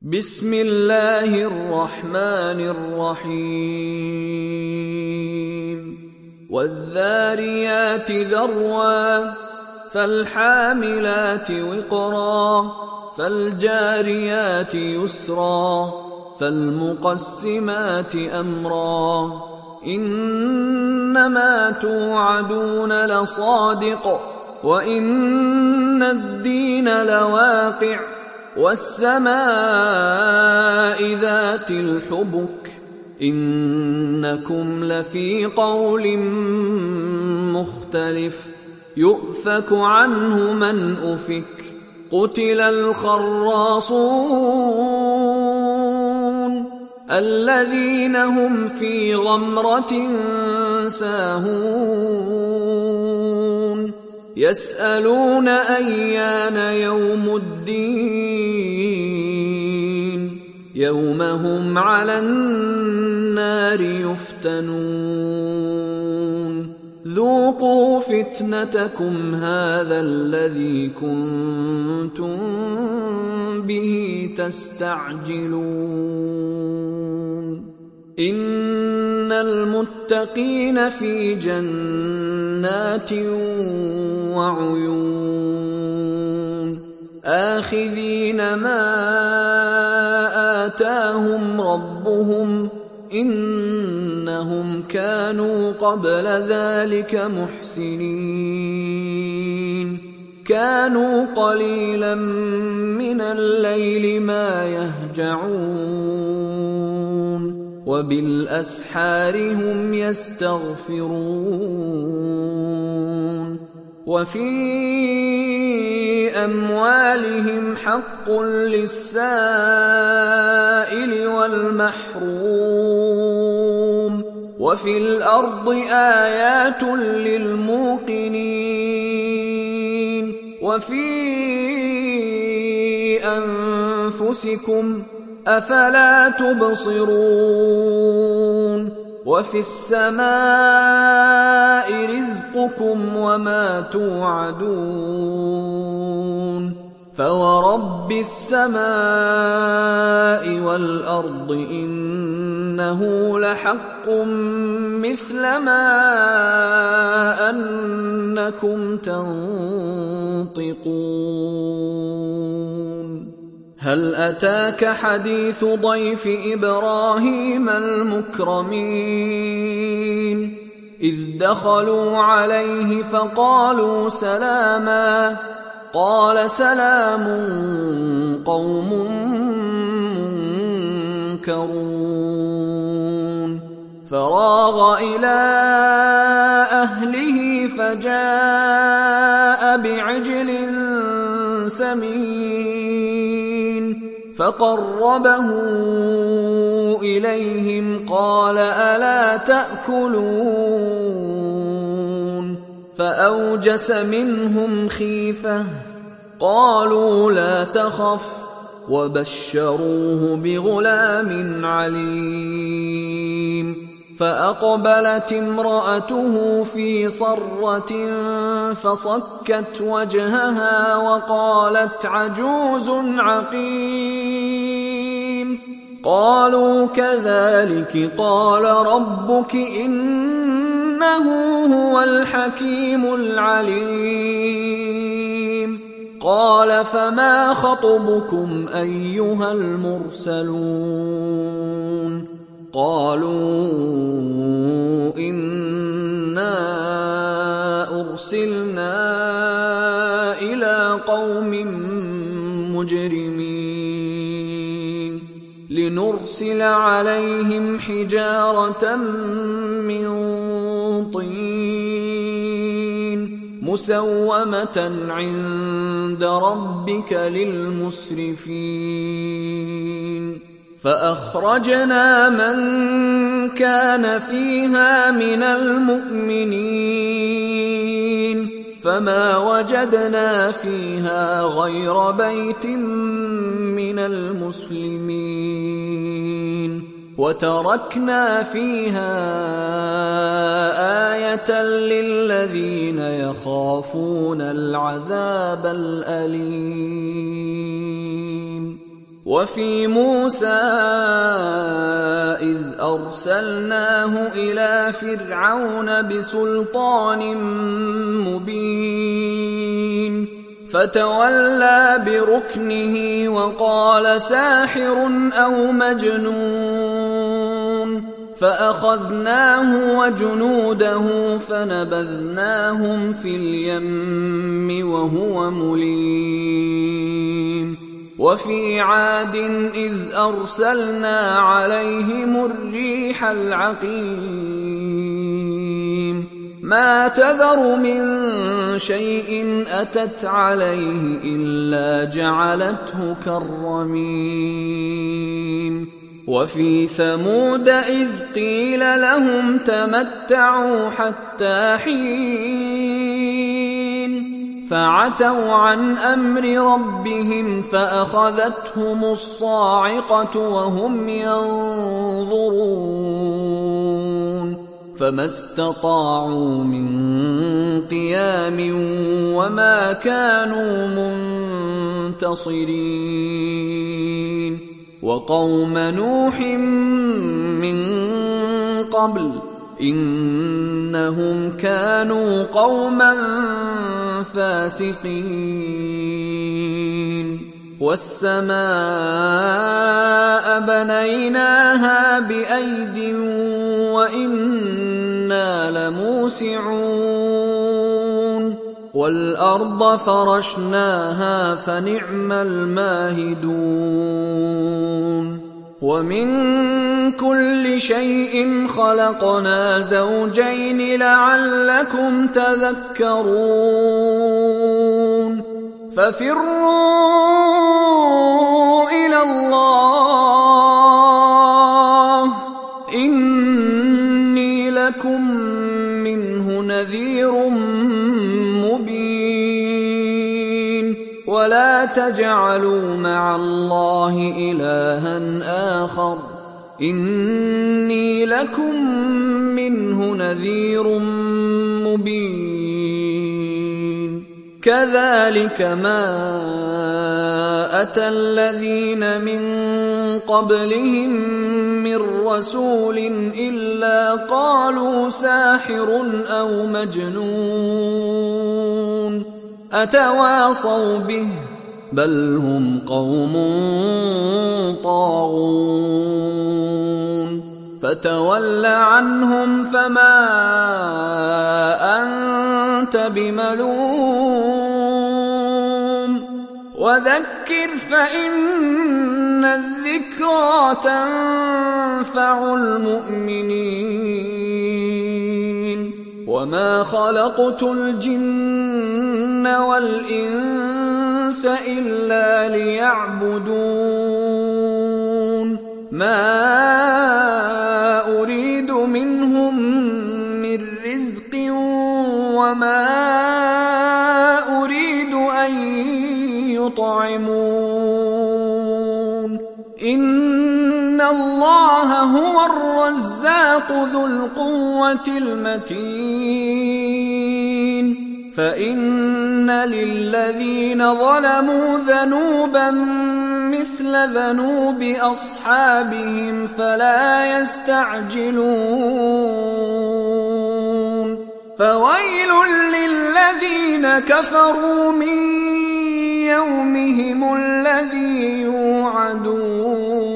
بسم الله الرحمن الرحيم والذاريات ذروا فالحاملات وقرا فالجاريات يسرا فالمقسمات أمرا إنما توعدون لصادق وإن الدين لواقع والسماء ذات الحبك إنكم لفي قول مختلف يؤفك عنه من أفك قتل الخراصون الذين هم في غمرة ساهون يسألون أيان يوم الدين يوم هم على النار يفتنون ذوقوا فتنتكم هذا الذي كنتم به تستعجلون إن المتقين في جنات وعيون آخذين ما آتاهم ربهم إنهم كانوا قبل ذلك محسنين كانوا قليلا من الليل ما يهجعون وبالأسحار هم يستغفرون وفي أموالهم حق للسائل والمحروم وفي الأرض آيات للموقنين وفي أنفسكم أفلا تبصرون وفي السماء رزقكم وما توعدون فورب السماء والأرض إنه لحق مثل ما أنكم تنطقون هل أتاك حديث ضيف إبراهيم المكرمين إذ دخلوا عليه فقالوا سلاما قال سلام قوم منكرون فراغ إلى أهله فجاء بعجل سمين فقربه إليهم قال ألا تأكلون فأوجس منهم خيفة قالوا لا تخف وبشروه بغلام عليم فأقبلت امرأته في صرة فصكت وجهها وقالت عجوز عقيم قالوا كذلك قال ربك إنه هو الحكيم العليم قال فما خطبكم أيها المرسلون قالوا إنا أرسلنا إلى قوم مجرمين لنرسل عليهم حجارة من طين مسومة عند ربك للمسرفين فأخرجنا من كان فيها من المؤمنين فما وجدنا فيها غير بيت من المسلمين وتركنا فيها آية للذين يخافون العذاب الأليم وفي موسى إذ أرسلناه إلى فرعون بسلطان مبين فتولى بركنه وقال ساحر أو مجنون فأخذناه وجنوده فنبذناهم في اليم وهو مليم وفي عاد إذ أرسلنا عليهم الريح العقيم ما تذر من شيء أتت عليه إلا جعلته كالرميم وفي ثمود إذ قيل لهم تمتعوا حتى حين فعتوا عن أمر ربهم فأخذتهم الصاعقة وهم ينظرون فما استطاعوا من قيام وما كانوا منتصرين وقوم نوح من قبل إنهم كانوا قوما فاسقين والسماء بنيناها بأيد وإنا لموسعون والأرض فرشناها فنعم الماهدون ومن كل شيء خلقنا زوجين لعلكم تذكرون ففروا إلى الله إني لكم منه نذير مبين ولا تجعلوا مع الله إلها آخر إني لكم منه نذير مبين كذلك ما أتى الذين من قبلهم من رسول إلا قالوا ساحر أو مجنون أتواصوا به بل هم قوم طاغون فتول عنهم فما أنت بملوم وذكر فإن الذكرى تنفع المؤمنين وما خلقت الجن والإنس إلا ليعبدون ما أريد منهم من رزق وما أريد أن يطعمون إن الله هو الرزاق ذو القوة المتين فإن للذين ظلموا ذنوبا مثل ذنوب أصحابهم فلا يستعجلون فويل للذين كفروا من يومهم الذي يوعدون